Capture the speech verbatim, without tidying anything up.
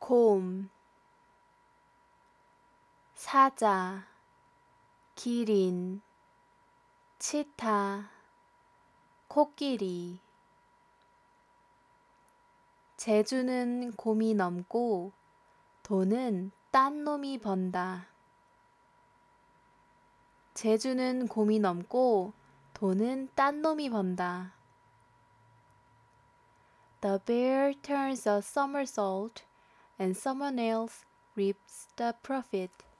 곰, 사자, 기린, 치타, 코끼리. 재주는 곰이 넘고 돈은 딴 놈이 번다. 재주는 곰이 넘고 돈은 딴 놈이 번다. The bear turns a somersault and someone else reaps the profit.